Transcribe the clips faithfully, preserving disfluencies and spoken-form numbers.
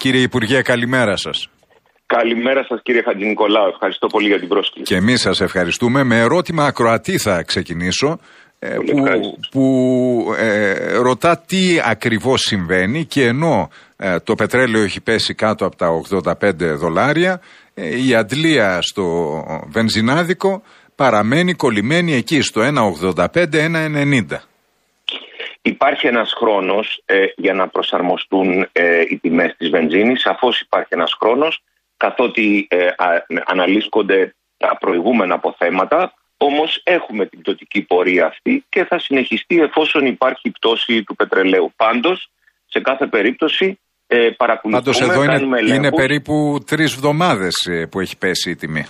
Κύριε Υπουργέ, καλημέρα σας. Καλημέρα σας κύριε Χατζηνικολάου, ευχαριστώ πολύ για την πρόσκληση. Και εμείς σας ευχαριστούμε. Με ερώτημα ακροατή θα ξεκινήσω, ε, που, που ε, ρωτά τι ακριβώς συμβαίνει και ενώ ε, το πετρέλαιο έχει πέσει κάτω από τα ογδόντα πέντε δολάρια, ε, η αντλία στο βενζινάδικο παραμένει κολλημένη εκεί στο ένα ογδόντα πέντε ένα ενενήντα. Υπάρχει ένας χρόνος ε, για να προσαρμοστούν ε, οι τιμές της βενζίνης, σαφώς υπάρχει ένας χρόνος, καθότι ε, α, αναλύσκονται τα προηγούμενα αποθέματα, όμως έχουμε την πτωτική πορεία αυτή και θα συνεχιστεί εφόσον υπάρχει πτώση του πετρελαίου. Πάντως, σε κάθε περίπτωση ε, παρακολουθούμε, Πάντως εδώ κάνουμε είναι, ελέγχους. είναι περίπου τρεις εβδομάδες ε, που έχει πέσει η τιμή.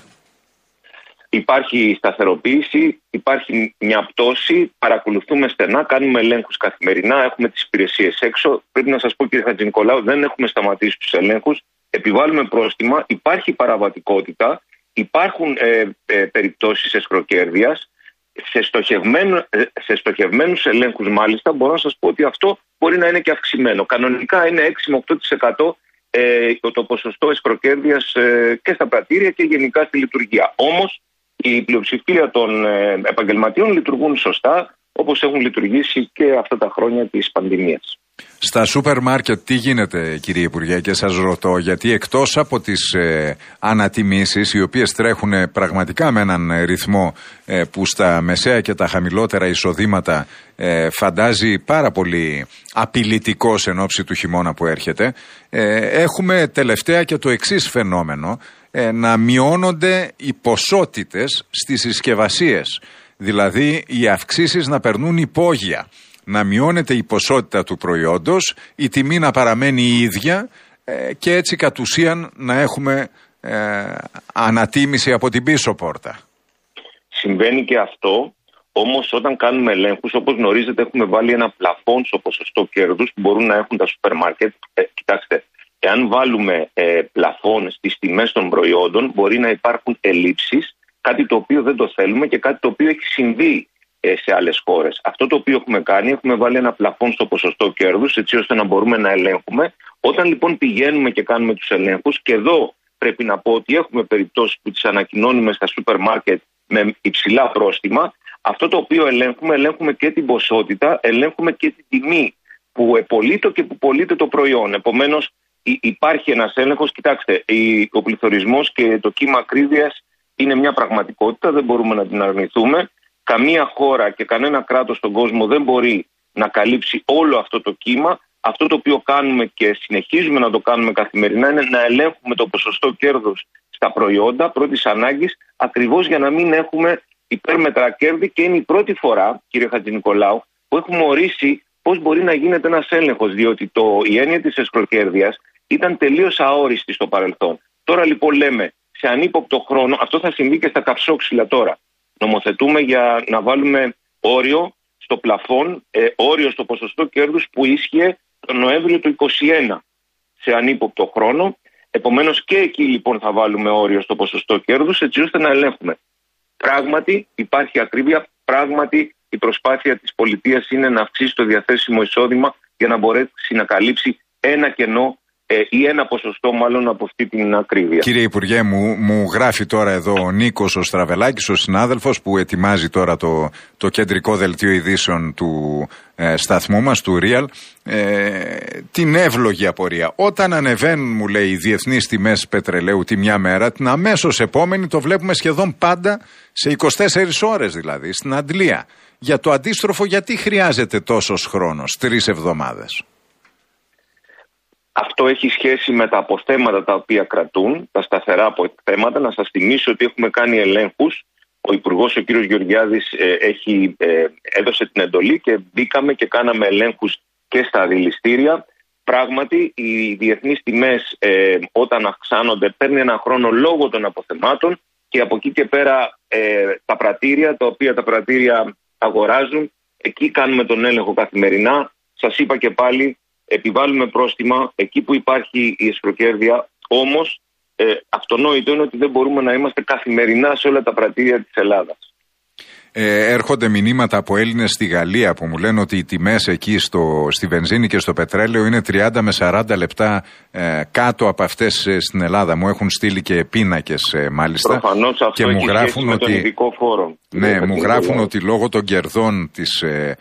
Υπάρχει σταθεροποίηση, υπάρχει μια πτώση, παρακολουθούμε στενά, κάνουμε ελέγχους καθημερινά, έχουμε τις υπηρεσίες έξω. Πρέπει να σας πω κύριε Χατζηνικολάου, δεν έχουμε σταματήσει τους ελέγχους, επιβάλλουμε πρόστιμα, υπάρχει παραβατικότητα, υπάρχουν ε, ε, περιπτώσεις εσχροκέρδειας, σε, στοχευμένου, ε, σε στοχευμένους ελέγχους μάλιστα μπορώ να σας πω ότι αυτό μπορεί να είναι και αυξημένο. Κανονικά είναι έξι με οκτώ τοις εκατό ε, το, το ποσοστό εσχροκέρδειας ε, και στα πρατήρια και γενικά στη λειτουργία. Όμως η πλειοψηφία των ε, επαγγελματιών λειτουργούν σωστά, όπως έχουν λειτουργήσει και αυτά τα χρόνια της πανδημίας. Στα σούπερ μάρκετ τι γίνεται κύριε Υπουργέ, και σας ρωτώ γιατί εκτός από τις ε, ανατιμήσεις οι οποίες τρέχουν πραγματικά με έναν ρυθμό ε, που στα μεσαία και τα χαμηλότερα εισοδήματα ε, φαντάζει πάρα πολύ απειλητικός εν ώψη του χειμώνα που έρχεται, ε, έχουμε τελευταία και το εξής φαινόμενο, ε, να μειώνονται οι ποσότητες στις συσκευασίες, δηλαδή οι αυξήσεις να περνούν υπόγεια, να μειώνεται η ποσότητα του προϊόντος, η τιμή να παραμένει η ίδια ε, και έτσι κατ' ουσίαν να έχουμε ε, ανατίμηση από την πίσω πόρτα. Συμβαίνει και αυτό, όμως όταν κάνουμε ελέγχους, όπως γνωρίζετε έχουμε βάλει ένα πλαφόν στο ποσοστό κέρδους που μπορούν να έχουν τα σούπερ μάρκετ. Ε, κοιτάξτε, εάν βάλουμε ε, πλαφόν στις τιμές των προϊόντων μπορεί να υπάρχουν ελλείψεις, κάτι το οποίο δεν το θέλουμε και κάτι το οποίο έχει συμβεί σε άλλες χώρες. Αυτό το οποίο έχουμε κάνει, έχουμε βάλει ένα πλαφόν στο ποσοστό κέρδους, έτσι ώστε να μπορούμε να ελέγχουμε. Όταν λοιπόν πηγαίνουμε και κάνουμε τους ελέγχους, και εδώ πρέπει να πω ότι έχουμε περιπτώσεις που τις ανακοινώνουμε στα σούπερ μάρκετ με υψηλά πρόστιμα, αυτό το οποίο ελέγχουμε, ελέγχουμε και την ποσότητα, ελέγχουμε και την τιμή που επωλείται και που πωλείται το προϊόν. Επομένως, υπάρχει ένας έλεγχος. Κοιτάξτε, ο πληθωρισμός και το κύμα ακρίβειας είναι μια πραγματικότητα, δεν μπορούμε να την αρνηθούμε. Καμία χώρα και κανένα κράτος στον κόσμο δεν μπορεί να καλύψει όλο αυτό το κύμα. Αυτό το οποίο κάνουμε και συνεχίζουμε να το κάνουμε καθημερινά είναι να ελέγχουμε το ποσοστό κέρδους στα προϊόντα πρώτης ανάγκης, ακριβώς για να μην έχουμε υπέρμετρα κέρδη, και είναι η πρώτη φορά, κύριε Χατζηνικολάου, που έχουμε ορίσει πώς μπορεί να γίνεται ένας έλεγχος, διότι το, η έννοια της εσχροκέρδειας ήταν τελείως αόριστη στο παρελθόν. Τώρα λοιπόν λέμε σε ανύποπτο χρόνο, αυτό θα συμβεί και στα καυσόξυλα τώρα. Νομοθετούμε για να βάλουμε όριο στο πλαφόν, ε, όριο στο ποσοστό κέρδους που ίσχυε τον Νοέμβριο του είκοσι ένα σε ανύποπτο χρόνο. Επομένως και εκεί λοιπόν θα βάλουμε όριο στο ποσοστό κέρδους, έτσι ώστε να ελέγχουμε. Πράγματι υπάρχει ακρίβεια, πράγματι η προσπάθεια της πολιτείας είναι να αυξήσει το διαθέσιμο εισόδημα για να μπορέσει να καλύψει ένα κενό Ε, ή ένα ποσοστό μάλλον από αυτή την ακρίβεια. Κύριε Υπουργέ, μου, μου γράφει τώρα εδώ ο Νίκος ο Στραβελάκης, ο συνάδελφος που ετοιμάζει τώρα το, το κεντρικό δελτίο ειδήσεων του ε, σταθμού μας, του Real, ε, την εύλογη απορία. Όταν ανεβαίνουν, μου λέει, οι διεθνείς τιμές πετρελαίου τη μια μέρα, την αμέσως επόμενη το βλέπουμε σχεδόν πάντα σε είκοσι τέσσερις ώρες δηλαδή, στην αντλία. Για το αντίστροφο, γιατί χρειάζεται τόσος χρόνος, τρεις εβδομάδες? Αυτό έχει σχέση με τα αποθέματα τα οποία κρατούν, τα σταθερά αποθέματα. Να σας θυμίσω ότι έχουμε κάνει ελέγχους. Ο Υπουργός, ο κ. Γεωργιάδης, ε, έχει, ε, έδωσε την εντολή και μπήκαμε και κάναμε ελέγχους και στα αντιληστήρια. Πράγματι, οι διεθνείς τιμές ε, όταν αυξάνονται παίρνει ένα χρόνο λόγω των αποθεμάτων, και από εκεί και πέρα ε, τα πρατήρια, τα οποία τα πρατήρια αγοράζουν, εκεί κάνουμε τον έλεγχο καθημερινά. Σας είπα και πάλι, επιβάλλουμε πρόστιμα εκεί που υπάρχει η εσχροκέρδεια, όμως ε, αυτονόητο είναι ότι δεν μπορούμε να είμαστε καθημερινά σε όλα τα πρατήρια της Ελλάδας. Ε, έρχονται μηνύματα από Έλληνες στη Γαλλία που μου λένε ότι οι τιμές εκεί στο, στη βενζίνη και στο πετρέλαιο είναι τριάντα με σαράντα λεπτά ε, κάτω από αυτές ε, στην Ελλάδα. Μου έχουν στείλει και πίνακες ε, μάλιστα. Προφανώς αυτό και μου γράφουν με ότι, τον ειδικό φόρο. Ναι, μου γράφουν ότι λόγω των κερδών της... Ε,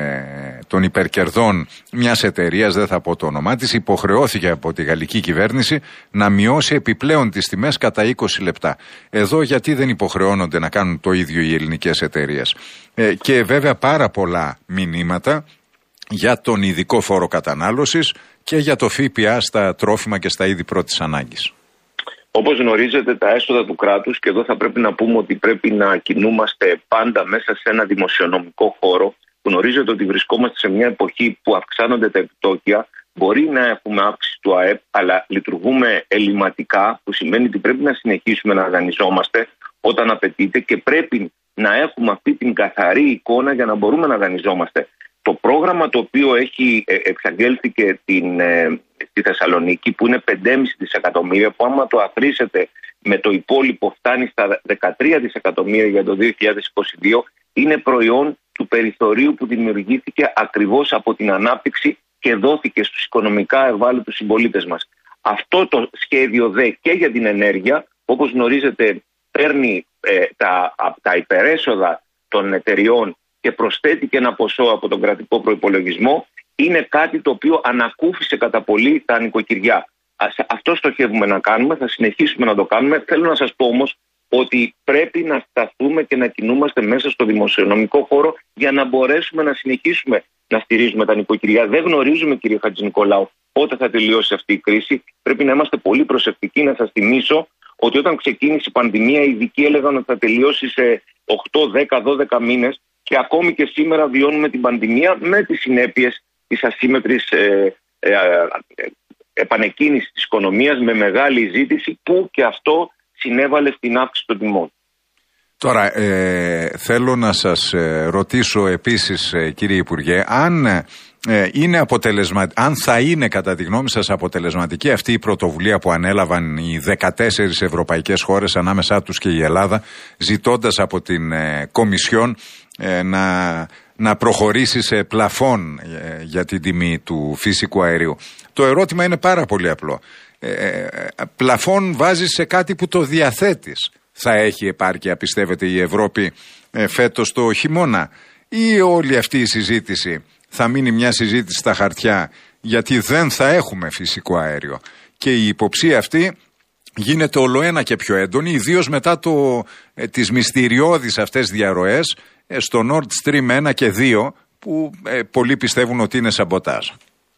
Ε, των υπερκερδών μιας εταιρείας, δεν θα πω το όνομά της, υποχρεώθηκε από τη γαλλική κυβέρνηση να μειώσει επιπλέον τις τιμές κατά είκοσι λεπτά. Εδώ γιατί δεν υποχρεώνονται να κάνουν το ίδιο οι ελληνικές εταιρείες? Ε, και βέβαια πάρα πολλά μηνύματα για τον ειδικό φόρο κατανάλωσης και για το ΦΠΑ στα τρόφιμα και στα είδη πρώτης ανάγκης. Όπως γνωρίζετε, τα έσοδα του κράτους, και εδώ θα πρέπει να πούμε ότι πρέπει να κινούμαστε πάντα μέσα σε ένα δημοσιονομικό χώρο. Γνωρίζετε ότι βρισκόμαστε σε μια εποχή που αυξάνονται τα επιτόκια. Μπορεί να έχουμε αύξηση του ΑΕΠ, αλλά λειτουργούμε ελλειμματικά, που σημαίνει ότι πρέπει να συνεχίσουμε να δανειζόμαστε όταν απαιτείται και πρέπει να έχουμε αυτή την καθαρή εικόνα για να μπορούμε να δανειζόμαστε. Το πρόγραμμα το οποίο έχει εξαγγέλθηκε την, ε, στη Θεσσαλονίκη, που είναι πέντε κόμμα πέντε δισεκατομμύρια, που άμα το αφρίσετε με το υπόλοιπο φτάνει στα δεκατρία δισεκατομμύρια για το δύο χιλιάδες είκοσι δύο, είναι προϊόν του περιθωρίου που δημιουργήθηκε ακριβώς από την ανάπτυξη και δόθηκε στους οικονομικά ευάλωτους συμπολίτες μας. Αυτό το σχέδιο δε και για την ενέργεια, όπως γνωρίζετε, παίρνει ε, τα, τα υπερέσοδα των εταιριών και προσθέτει και ένα ποσό από τον κρατικό προϋπολογισμό, είναι κάτι το οποίο ανακούφισε κατά πολύ τα νοικοκυριά. Αυτό στοχεύουμε να κάνουμε, θα συνεχίσουμε να το κάνουμε. Θέλω να σας πω όμως ότι πρέπει να σταθούμε και να κινούμαστε μέσα στο δημοσιονομικό χώρο για να μπορέσουμε να συνεχίσουμε να στηρίζουμε τα νοικοκυριά. Δεν γνωρίζουμε, κύριε Χατζηνικολάου, πότε θα τελειώσει αυτή η κρίση. Πρέπει να είμαστε πολύ προσεκτικοί. Να σας θυμίσω ότι όταν ξεκίνησε η πανδημία, οι ειδικοί έλεγαν ότι θα τελειώσει σε οκτώ, δέκα, δώδεκα μήνες, και ακόμη και σήμερα βιώνουμε την πανδημία με τις συνέπειες της ασύμμετρης ε, ε, ε, επανεκκίνησης της οικονομίας, με μεγάλη ζήτηση, που και αυτό συνέβαλε στην αύξηση των τιμών. Τώρα, ε, θέλω να σας ε, ρωτήσω επίσης, ε, κύριε Υπουργέ, αν, ε, είναι αποτελεσμα... αν θα είναι κατά τη γνώμη σας αποτελεσματική αυτή η πρωτοβουλία που ανέλαβαν οι δεκατέσσερις ευρωπαϊκές χώρες, ανάμεσά τους και η Ελλάδα, ζητώντας από την ε, Κομισιόν ε, να, να προχωρήσει σε πλαφόν ε, για την τιμή του φυσικού αερίου. Το ερώτημα είναι πάρα πολύ απλό. Ε, πλαφόν βάζεις σε κάτι που το διαθέτεις. Θα έχει επάρκεια, πιστεύετε, η Ευρώπη ε, φέτος το χειμώνα, ή όλη αυτή η συζήτηση θα μείνει μια συζήτηση στα χαρτιά, γιατί δεν θα έχουμε φυσικό αέριο? Και η υποψία αυτή γίνεται ολοένα και πιο έντονη, ιδίως μετά το, ε, τις μυστηριώδεις αυτές διαρροές ε, στο Nord Stream ένα και δύο, που ε, πολλοί πιστεύουν ότι είναι σαμποτάζ.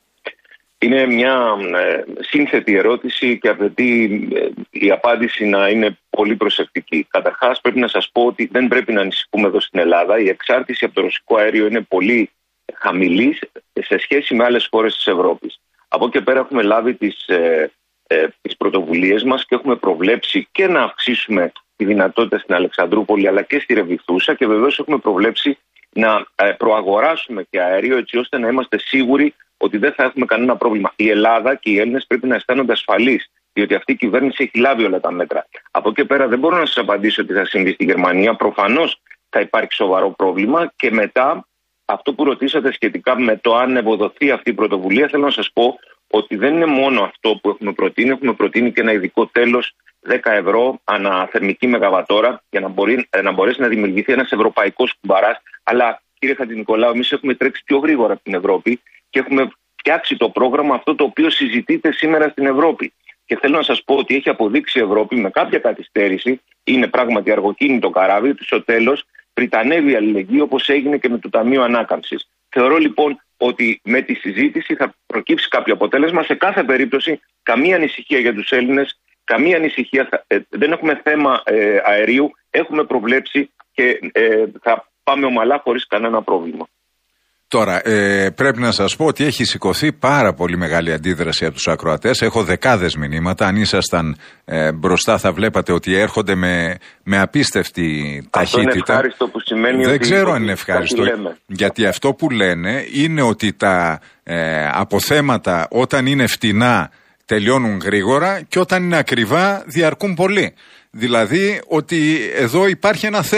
Είναι μια ε, σύνθετη ερώτηση και απαιτεί ε, η απάντηση να είναι πολύ προσεκτική. Καταρχάς, πρέπει να σας πω ότι δεν πρέπει να ανησυχούμε εδώ στην Ελλάδα. Η εξάρτηση από το ρωσικό αέριο είναι πολύ χαμηλή σε σχέση με άλλες χώρες της Ευρώπης. Από εκεί και πέρα έχουμε λάβει τις, ε, ε, τις πρωτοβουλίες μας και έχουμε προβλέψει και να αυξήσουμε τη δυνατότητα στην Αλεξανδρούπολη αλλά και στη Ρεβιθούσα, και βεβαίως έχουμε προβλέψει να ε, προαγοράσουμε και αέριο, έτσι ώστε να είμαστε σίγουροι ότι δεν θα έχουμε κανένα πρόβλημα. Η Ελλάδα και οι Έλληνες πρέπει να αισθάνονται ασφαλείς, διότι αυτή η κυβέρνηση έχει λάβει όλα τα μέτρα. Από εκεί πέρα δεν μπορώ να σας απαντήσω τι θα συμβεί στη Γερμανία. Προφανώς θα υπάρχει σοβαρό πρόβλημα, και μετά αυτό που ρωτήσατε σχετικά με το αν ευοδοθεί αυτή η πρωτοβουλία, θέλω να σας πω ότι δεν είναι μόνο αυτό που έχουμε προτείνει. Έχουμε προτείνει και ένα ειδικό τέλος δέκα ευρώ ανά θερμική μεγαβατόρα, για να, μπορεί, να μπορέσει να δημιουργηθεί ένας ευρωπαϊκός κουμπαράς. Αλλά, κύριε Χατζηνικολάου, εμείς έχουμε τρέξει πιο γρήγορα από την Ευρώπη και έχουμε φτιάξει το πρόγραμμα αυτό το οποίο συζητείται σήμερα στην Ευρώπη. Και θέλω να σας πω ότι έχει αποδείξει η Ευρώπη με κάποια καθυστέρηση, είναι πράγματι αργοκίνητο καράβι, ότι στο τέλος πριτανεύει η αλληλεγγύη, όπως έγινε και με το Ταμείο Ανάκαμψης. Θεωρώ λοιπόν ότι με τη συζήτηση θα προκύψει κάποιο αποτέλεσμα. Σε κάθε περίπτωση, καμία ανησυχία για τους Έλληνες, καμία ανησυχία, ε, δεν έχουμε θέμα ε, αερίου, έχουμε προβλέψει και ε, θα πάμε ομαλά χωρίς κανένα πρόβλημα. Τώρα, ε, πρέπει να σας πω ότι έχει σηκωθεί πάρα πολύ μεγάλη αντίδραση από τους ακροατές. Έχω δεκάδες μηνύματα. Αν ήσασταν ε, μπροστά θα βλέπατε ότι έρχονται με, με απίστευτη ταχύτητα. Αυτό είναι ευχάριστο, που σημαίνει Δεν ότι ξέρω αν είναι ευχάριστο. Γιατί αυτό που λένε είναι ότι τα ε, αποθέματα όταν είναι φτηνά τελειώνουν γρήγορα και όταν είναι ακριβά διαρκούν πολύ. Δηλαδή ότι εδώ υπάρχει ένα θέμα.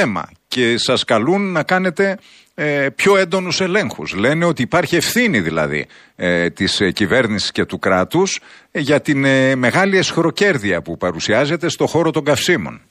και σας καλούν να κάνετε ε, πιο έντονους ελέγχους. Λένε ότι υπάρχει ευθύνη δηλαδή ε, της ε, κυβέρνησης και του κράτους ε, για την ε, μεγάλη εσχροκέρδεια που παρουσιάζεται στο χώρο των καυσίμων.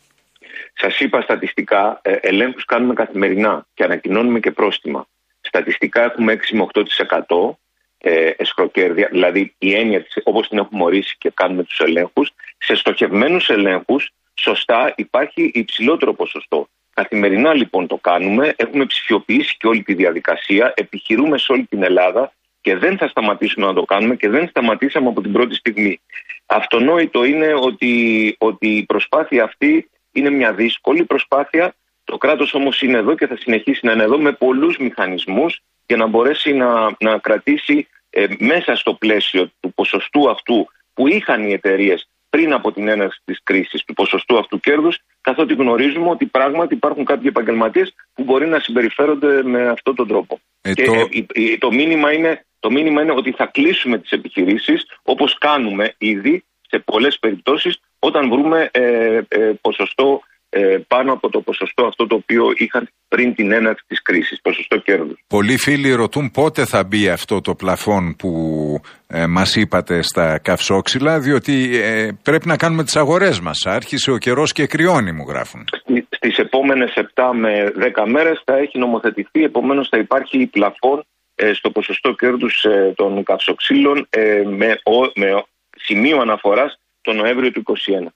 Σας είπα στατιστικά, ε, ελέγχους κάνουμε καθημερινά και ανακοινώνουμε και πρόστιμα. Στατιστικά έχουμε έξι με οκτώ τοις εκατό ε, εσχροκέρδεια, δηλαδή η έννοια της, όπως την έχουμε ορίσει και κάνουμε τους ελέγχους. Σε στοχευμένους ελέγχους, σωστά, υπάρχει υψηλότερο ποσοστό. Καθημερινά λοιπόν το κάνουμε, έχουμε ψηφιοποιήσει και όλη τη διαδικασία, επιχειρούμε σε όλη την Ελλάδα και δεν θα σταματήσουμε να το κάνουμε και δεν σταματήσαμε από την πρώτη στιγμή. Αυτονόητο είναι ότι, ότι η προσπάθεια αυτή είναι μια δύσκολη προσπάθεια. Το κράτος όμως είναι εδώ και θα συνεχίσει να είναι εδώ με πολλούς μηχανισμούς για να μπορέσει να, να κρατήσει ε, μέσα στο πλαίσιο του ποσοστού αυτού που είχαν οι εταιρείες πριν από την έναρξη της κρίσης, του ποσοστού αυτού κέρδους, καθότι γνωρίζουμε ότι πράγματι υπάρχουν κάποιοι επαγγελματίες που μπορεί να συμπεριφέρονται με αυτόν τον τρόπο. Ε, και το... Ε, ε, το, μήνυμα είναι, το μήνυμα είναι ότι θα κλείσουμε τις επιχειρήσεις όπως κάνουμε ήδη σε πολλές περιπτώσεις όταν βρούμε ε, ε, ποσοστό ε, πάνω από το ποσοστό αυτό το οποίο είχαν πριν την έναρξη της κρίσης, ποσοστό κέρδους. Πολλοί φίλοι ρωτούν πότε θα μπει αυτό το πλαφόν που ε, μας είπατε στα καυσόξυλα, διότι ε, πρέπει να κάνουμε τις αγορές μας. Άρχισε ο καιρός και κρυώνει, μου γράφουν. Στις επόμενες επτά με δέκα μέρες θα έχει νομοθετηθεί, επομένως θα υπάρχει πλαφόν ε, στο ποσοστό κέρδους ε, των καυσοξύλων ε, με, ο, με σημείο αναφοράς το Νοέμβριο του είκοσι ένα.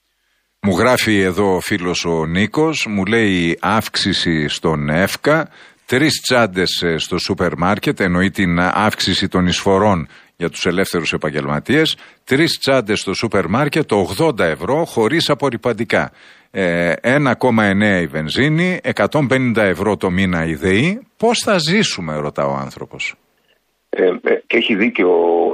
Μου γράφει εδώ ο φίλος ο Νίκος, μου λέει αύξηση στον ΕΦΚΑ, τρεις τσάντες στο σούπερ μάρκετ, εννοεί την αύξηση των εισφορών για τους ελεύθερους επαγγελματίες, τρεις τσάντες στο σούπερ μάρκετ, ογδόντα ευρώ χωρίς απορριπαντικά. Ε, ένα κόμμα εννέα η βενζίνη, εκατόν πενήντα ευρώ το μήνα η ΔΕΗ. Πώς θα ζήσουμε, ρωτά ο άνθρωπος. Ε, ε, και έχει δίκιο.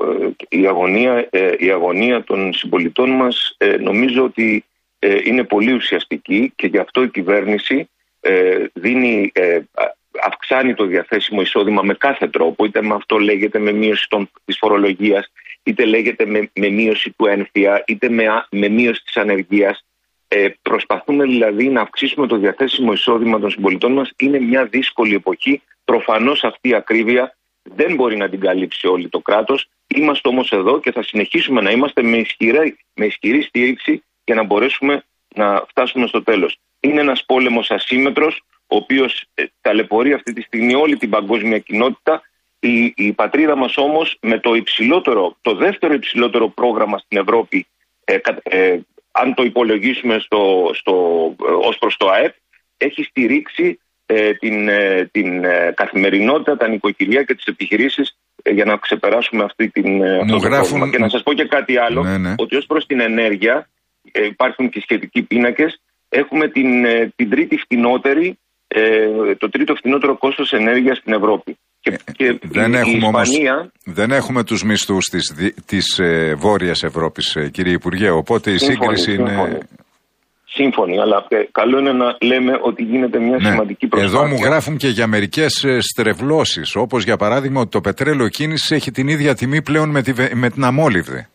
Ε, η, αγωνία, ε, η αγωνία των συμπολιτών μας ε, νομίζω ότι ε, είναι πολύ ουσιαστική και γι' αυτό η κυβέρνηση ε, δίνει, ε, αυξάνει το διαθέσιμο εισόδημα με κάθε τρόπο, είτε με αυτό λέγεται με μείωση των, της φορολογίας, είτε λέγεται με, με μείωση του ένφια, είτε με, με μείωση της ανεργίας. Ε, προσπαθούμε δηλαδή να αυξήσουμε το διαθέσιμο εισόδημα των συμπολιτών μας. Είναι μια δύσκολη εποχή. Προφανώς αυτή η ακρίβεια δεν μπορεί να την καλύψει όλη το κράτος. Είμαστε όμως εδώ και θα συνεχίσουμε να είμαστε με ισχυρή, με ισχυρή στήριξη για να μπορέσουμε να φτάσουμε στο τέλος. Είναι ένας πόλεμος ασύμμετρος, ο οποίος ε, ταλαιπωρεί αυτή τη στιγμή όλη την παγκόσμια κοινότητα. Η, η πατρίδα μας όμως με το υψηλότερο, το δεύτερο υψηλότερο πρόγραμμα στην Ευρώπη, ε, ε, αν το υπολογίσουμε στο, στο, ε, ως προς το ΑΕΠ, έχει στηρίξει ε, την, ε, την ε, καθημερινότητα, τα νοικοκυριά και τις επιχειρήσεις ε, για να ξεπεράσουμε αυτή την, ε, αυτό το πρόβλημα. Και να σας πω και κάτι άλλο, ναι, ναι. ότι ως προς την ενέργεια, ε, υπάρχουν και σχετικοί πίνακες, έχουμε την, ε, την τρίτη φτηνότερη, ε, το τρίτο φτηνότερο κόστος ενέργειας στην Ευρώπη. Και, και δεν, η, έχουμε η Ισπανία... όμως, δεν έχουμε τους μισθούς της, της ε, Βόρειας Ευρώπης, ε, κύριε Υπουργέ, οπότε η σύμφωνη, σύγκριση σύμφωνη. είναι... Σύμφωνοι, αλλά ε, καλό είναι να λέμε ότι γίνεται μια ναι. σημαντική προσπάθεια. Εδώ μου γράφουν και για μερικές ε, στρεβλώσεις, όπως για παράδειγμα ότι το πετρέλαιο κίνησης έχει την ίδια τιμή πλέον με, τη, με την αμόλυβδη.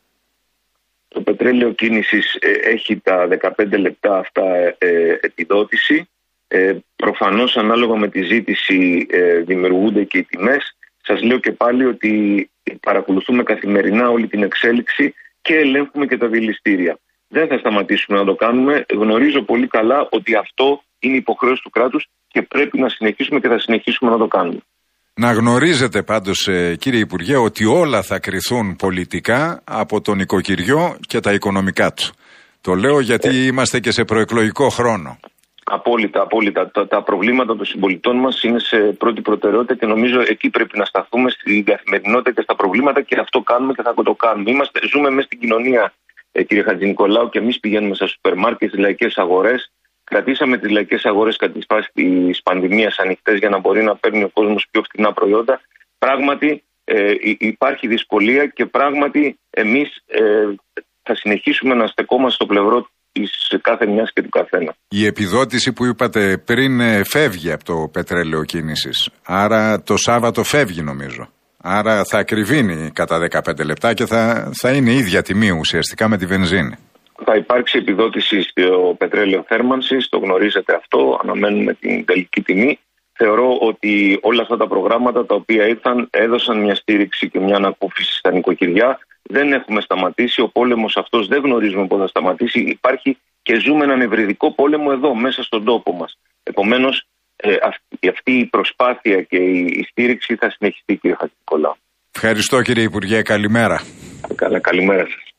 Το πετρέλαιο κίνησης ε, έχει τα δεκαπέντε λεπτά αυτά ε, επιδότηση. Ε, προφανώς ανάλογα με τη ζήτηση ε, δημιουργούνται και οι τιμές. Σας λέω και πάλι ότι παρακολουθούμε καθημερινά όλη την εξέλιξη και ελέγχουμε και τα δηληστήρια. Δεν θα σταματήσουμε να το κάνουμε. Γνωρίζω πολύ καλά ότι αυτό είναι υποχρέωση του κράτους και πρέπει να συνεχίσουμε και θα συνεχίσουμε να το κάνουμε. Να γνωρίζετε πάντως, κύριε Υπουργέ, ότι όλα θα κριθούν πολιτικά από το νοικοκυριό και τα οικονομικά του. Το λέω γιατί ε. είμαστε και σε προεκλογικό χρόνο. Απόλυτα, απόλυτα. Τα, τα προβλήματα των συμπολιτών μας είναι σε πρώτη προτεραιότητα και νομίζω εκεί πρέπει να σταθούμε στην καθημερινότητα και στα προβλήματα και αυτό κάνουμε και θα το κάνουμε. Είμαστε, ζούμε μέσα στην κοινωνία, ε, κύριε Χατζηνικολάου, και εμείς πηγαίνουμε στα σούπερ μάρκετ, στις λαϊκές αγορές. Κρατήσαμε τις λαϊκές αγορές κατά τη φάση της πανδημίας ανοιχτές για να μπορεί να παίρνει ο κόσμος πιο φθηνά προϊόντα. Πράγματι ε, υπάρχει δυσκολία και πράγματι εμείς ε, θα συνεχίσουμε να στεκόμαστε στο πλευρό της κάθε μιας και του καθένα. Η επιδότηση που είπατε πριν φεύγει από το πετρέλαιο κίνησης. Άρα το Σάββατο φεύγει νομίζω. Άρα θα ακριβίνει κατά δεκαπέντε λεπτά και θα, θα είναι ίδια τιμή ουσιαστικά με τη βενζίνη. Θα υπάρξει επιδότηση στο πετρέλαιο θέρμανσης, το γνωρίζετε αυτό, αναμένουμε την τελική τιμή. Θεωρώ ότι όλα αυτά τα προγράμματα τα οποία ήρθαν έδωσαν μια στήριξη και μια ανακούφιση στα νοικοκυριά. Δεν έχουμε σταματήσει, ο πόλεμος αυτός δεν γνωρίζουμε πότε θα σταματήσει. Υπάρχει και ζούμε έναν ευρυδικό πόλεμο εδώ, μέσα στον τόπο μας. Επομένως, ε, αυτή, αυτή η προσπάθεια και η, η στήριξη θα συνεχιστεί, κύριε Χατζηνικολάου. Ευχαριστώ, κύριε Υπουργέ. Καλημέρα. Καλά, καλημέρα σας.